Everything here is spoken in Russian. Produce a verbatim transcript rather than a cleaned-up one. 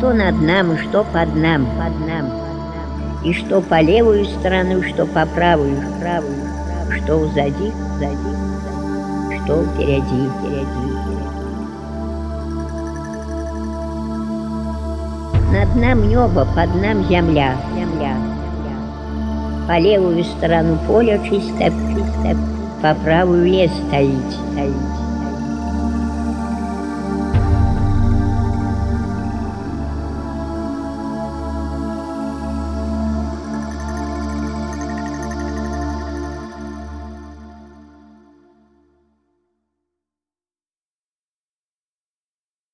что над нам, и что под нам, под нам, и что по левую сторону, что по правую, правую, что сзади, сзади, что впереди, впереди. Над нам небо, под нам земля, земля. По левую сторону поля чисто, чисто, по правую лес стоит, стоит.